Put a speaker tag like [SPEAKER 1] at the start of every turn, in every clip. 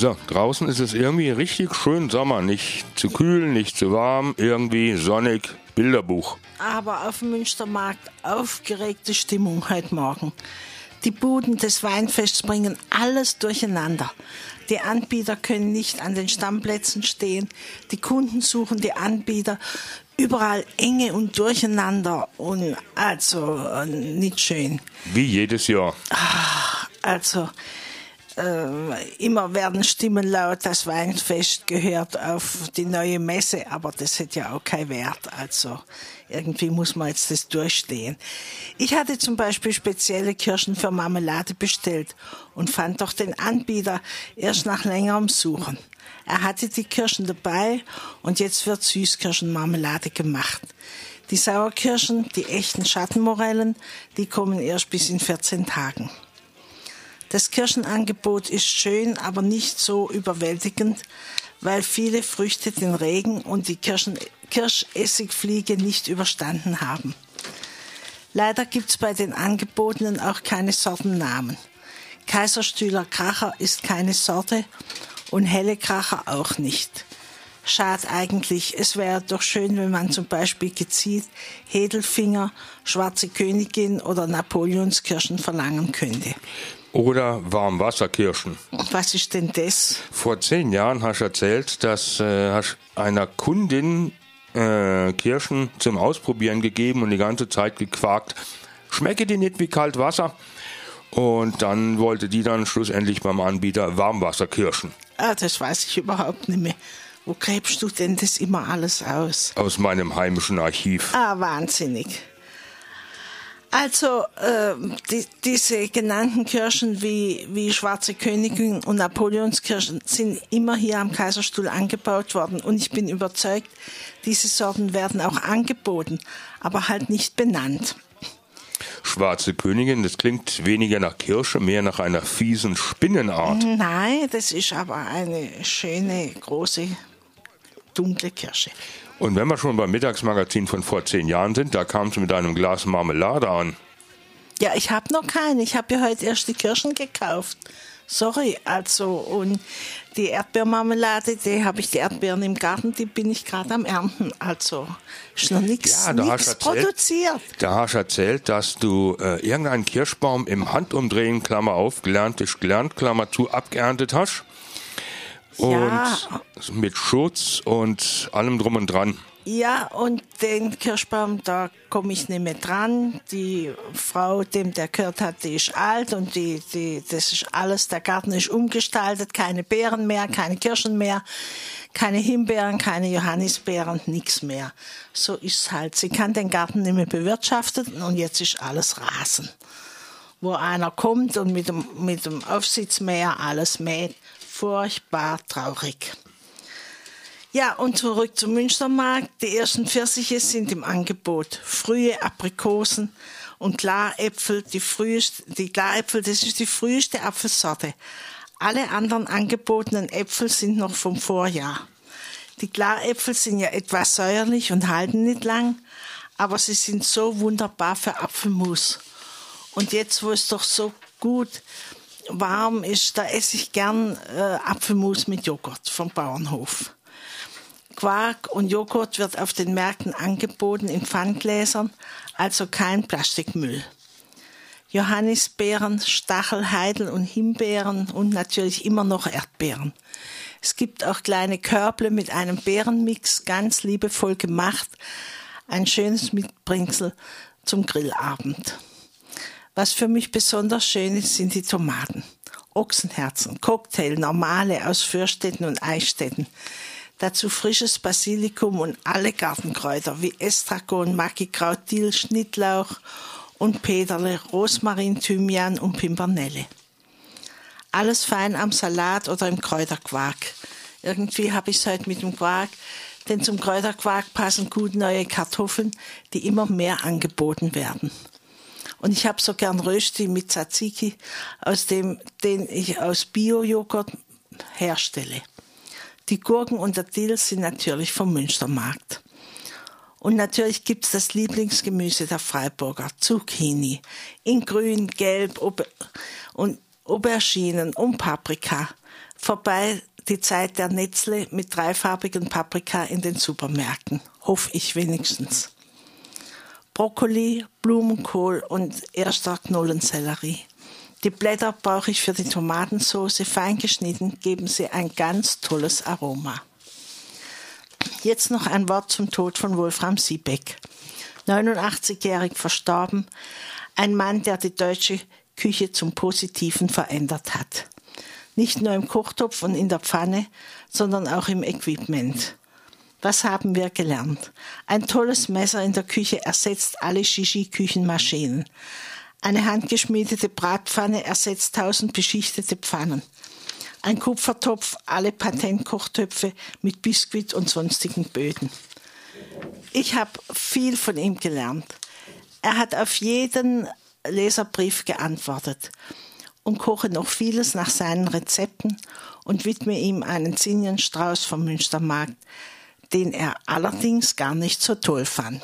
[SPEAKER 1] So, draußen ist es irgendwie richtig schön Sommer. Nicht zu kühl, nicht zu warm, irgendwie sonnig. Bilderbuch.
[SPEAKER 2] Aber auf dem Münstermarkt aufgeregte Stimmung heute Morgen. Die Buden des Weinfests bringen alles durcheinander. Die Anbieter können nicht an den Stammplätzen stehen. Die Kunden suchen die Anbieter. Überall Enge und Durcheinander. Und also nicht schön.
[SPEAKER 1] Wie jedes Jahr.
[SPEAKER 2] Also immer werden Stimmen laut, das Weinfest gehört auf die neue Messe, aber das hat ja auch keinen Wert. Also irgendwie muss man jetzt das durchstehen. Ich hatte zum Beispiel spezielle Kirschen für Marmelade bestellt und fand doch den Anbieter erst nach längerem Suchen. Er hatte die Kirschen dabei und jetzt wird Süßkirschenmarmelade gemacht. Die Sauerkirschen, die echten Schattenmorellen, die kommen erst bis in 14 Tagen. Das Kirschenangebot ist schön, aber nicht so überwältigend, weil viele Früchte den Regen und die Kirschessigfliege nicht überstanden haben. Leider gibt es bei den Angebotenen auch keine Sortennamen. Kaiserstühler Kracher ist keine Sorte und helle Kracher auch nicht. Schade eigentlich, es wäre doch schön, wenn man zum Beispiel gezielt Hedelfinger, Schwarze Königin oder Napoleonskirschen verlangen könnte.
[SPEAKER 1] Oder Warmwasserkirschen.
[SPEAKER 2] Was ist denn das?
[SPEAKER 1] Vor 10 Jahren hast du erzählt, dass hast einer Kundin Kirschen zum Ausprobieren gegeben und die ganze Zeit gequakt, schmecke die nicht wie kalt Wasser? Und dann wollte die dann schlussendlich beim Anbieter Warmwasserkirschen.
[SPEAKER 2] Das weiß ich überhaupt nicht mehr. Wo gräbst du denn das immer alles aus?
[SPEAKER 1] Aus meinem heimischen Archiv.
[SPEAKER 2] Wahnsinnig. Also diese genannten Kirschen wie Schwarze Königin und Napoleonskirschen sind immer hier am Kaiserstuhl angebaut worden und ich bin überzeugt, diese Sorten werden auch angeboten, aber halt nicht benannt.
[SPEAKER 1] Schwarze Königin, das klingt weniger nach Kirsche, mehr nach einer fiesen Spinnenart.
[SPEAKER 2] Nein, das ist aber eine schöne, große, dunkle Kirsche.
[SPEAKER 1] Und wenn wir schon beim Mittagsmagazin von vor 10 Jahren sind, da kam es mit einem Glas Marmelade an.
[SPEAKER 2] Ja, ich habe noch keine. Ich habe ja heute erst die Kirschen gekauft. Sorry, also und die Erdbeermarmelade, die Erdbeeren im Garten, die bin ich gerade am Ernten. Also ist noch nichts produziert.
[SPEAKER 1] Da hast du erzählt, dass du irgendeinen Kirschbaum im Handumdrehen, Klammer auf, gelernt ist gelernt, Klammer zu, abgeerntet hast. Und
[SPEAKER 2] ja.
[SPEAKER 1] Mit Schutz und allem drum und dran.
[SPEAKER 2] Ja, und den Kirschbaum, da komme ich nicht mehr dran. Die Frau, dem der gehört hat, die ist alt und das ist alles, der Garten ist umgestaltet, keine Beeren mehr, keine Kirschen mehr, keine Himbeeren, keine Johannisbeeren, nichts mehr. So ist es halt. Sie kann den Garten nicht mehr bewirtschaften und jetzt ist alles Rasen. Wo einer kommt und mit dem Aufsitzmäher alles mäht. Furchtbar traurig. Ja, und zurück zum Münstermarkt. Die ersten Pfirsiche sind im Angebot. Frühe Aprikosen und Klaräpfel. Die Klaräpfel, das ist die früheste Apfelsorte. Alle anderen angebotenen Äpfel sind noch vom Vorjahr. Die Klaräpfel sind ja etwas säuerlich und halten nicht lang, aber sie sind so wunderbar für Apfelmus. Und jetzt, wo es doch so gut warm ist, da esse ich gern Apfelmus mit Joghurt vom Bauernhof. Quark und Joghurt wird auf den Märkten angeboten in Pfanngläsern, also kein Plastikmüll. Johannisbeeren, Stachel, Heidel und Himbeeren und natürlich immer noch Erdbeeren. Es gibt auch kleine Körble mit einem Beerenmix, ganz liebevoll gemacht. Ein schönes Mitbringsel zum Grillabend. Was für mich besonders schön ist, sind die Tomaten. Ochsenherzen, Cocktail, normale aus Fürstetten und Eichstätten. Dazu frisches Basilikum und alle Gartenkräuter wie Estragon, Magikraut, Dill, Schnittlauch und Peterle, Rosmarin, Thymian und Pimpernelle. Alles fein am Salat oder im Kräuterquark. Irgendwie habe ich es heute mit dem Quark, denn zum Kräuterquark passen gut neue Kartoffeln, die immer mehr angeboten werden. Und ich habe so gern Rösti mit Tzatziki, den ich aus Bio-Joghurt herstelle. Die Gurken und der Dill sind natürlich vom Münstermarkt. Und natürlich gibt's das Lieblingsgemüse der Freiburger, Zucchini. In grün, gelb und Auberginen und Paprika. Vorbei die Zeit der Netzle mit dreifarbigen Paprika in den Supermärkten. Hoffe ich wenigstens. Brokkoli, Blumenkohl und erster Knollensellerie. Die Blätter brauche ich für die Tomatensauce. Fein geschnitten geben sie ein ganz tolles Aroma. Jetzt noch ein Wort zum Tod von Wolfram Siebeck. 89-jährig verstorben. Ein Mann, der die deutsche Küche zum Positiven verändert hat. Nicht nur im Kochtopf und in der Pfanne, sondern auch im Equipment. Was haben wir gelernt? Ein tolles Messer in der Küche ersetzt alle Shishi-Küchenmaschinen. Eine handgeschmiedete Bratpfanne ersetzt 1000 beschichtete Pfannen. Ein Kupfertopf alle Patentkochtöpfe mit Biskuit und sonstigen Böden. Ich habe viel von ihm gelernt. Er hat auf jeden Leserbrief geantwortet und koche noch vieles nach seinen Rezepten und widme ihm einen Zinnienstrauß vom Münstermarkt, den er allerdings gar nicht so toll fand.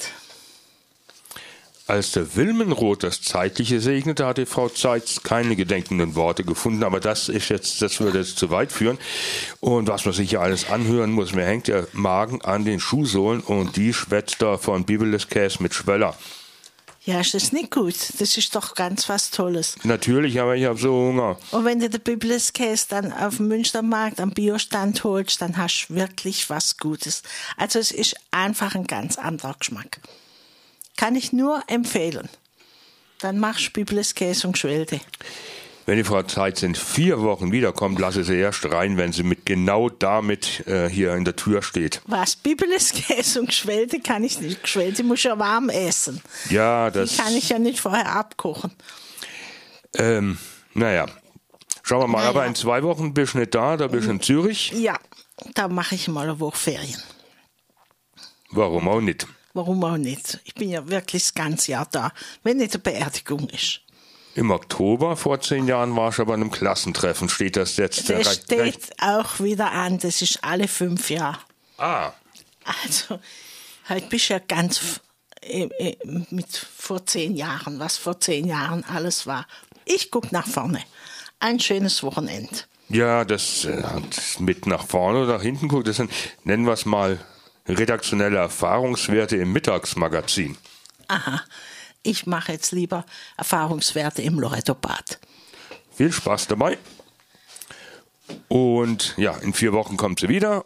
[SPEAKER 1] Als der Wilmenrod das Zeitliche segnete, hatte Frau Zeitz keine gedenkenden Worte gefunden, aber das würde jetzt zu weit führen. Und was man sich hier alles anhören muss, mir hängt der Magen an den Schuhsohlen und die schwätzt da von Bibeleskäse mit Schweller.
[SPEAKER 2] Ja, ist das nicht gut? Das ist doch ganz was Tolles.
[SPEAKER 1] Natürlich, aber ich habe so Hunger.
[SPEAKER 2] Und wenn du den Bibeleskäse dann auf dem Münstermarkt am Biostand holst, dann hast du wirklich was Gutes. Also es ist einfach ein ganz anderer Geschmack. Kann ich nur empfehlen. Dann machst du Bibeleskäse und Geschwälde.
[SPEAKER 1] Wenn die Frau Zeitz in 4 Wochen wiederkommt, lasse sie erst rein, wenn sie mit genau damit hier in der Tür steht.
[SPEAKER 2] Was? Bibeleskäse und Geschwälde kann ich nicht. Geschwälde muss ja warm essen.
[SPEAKER 1] Ja, das...
[SPEAKER 2] Die kann ich ja nicht vorher abkochen.
[SPEAKER 1] Naja, schauen wir mal. Naja. Aber in 2 Wochen bist du nicht da bist du in Zürich.
[SPEAKER 2] Ja, da mache ich mal eine Woche Ferien.
[SPEAKER 1] Warum auch nicht?
[SPEAKER 2] Warum auch nicht? Ich bin ja wirklich das ganze Jahr da, wenn nicht eine Beerdigung ist.
[SPEAKER 1] Im Oktober vor 10 Jahren warst du bei einem Klassentreffen. Steht das jetzt?
[SPEAKER 2] Das steht auch wieder an. Das ist alle 5 Jahre.
[SPEAKER 1] Ah.
[SPEAKER 2] Also, heute bist du ja ganz mit vor 10 Jahren, was vor 10 Jahren alles war. Ich gucke nach vorne. Ein schönes Wochenende.
[SPEAKER 1] Ja, das mit nach vorne oder nach hinten guckt, das sind, nennen wir es mal, redaktionelle Erfahrungswerte im Mittagsmagazin.
[SPEAKER 2] Aha. Ich mache jetzt lieber Erfahrungswerte im Loretto-Bad.
[SPEAKER 1] Viel Spaß dabei. Und ja, in 4 Wochen kommt sie wieder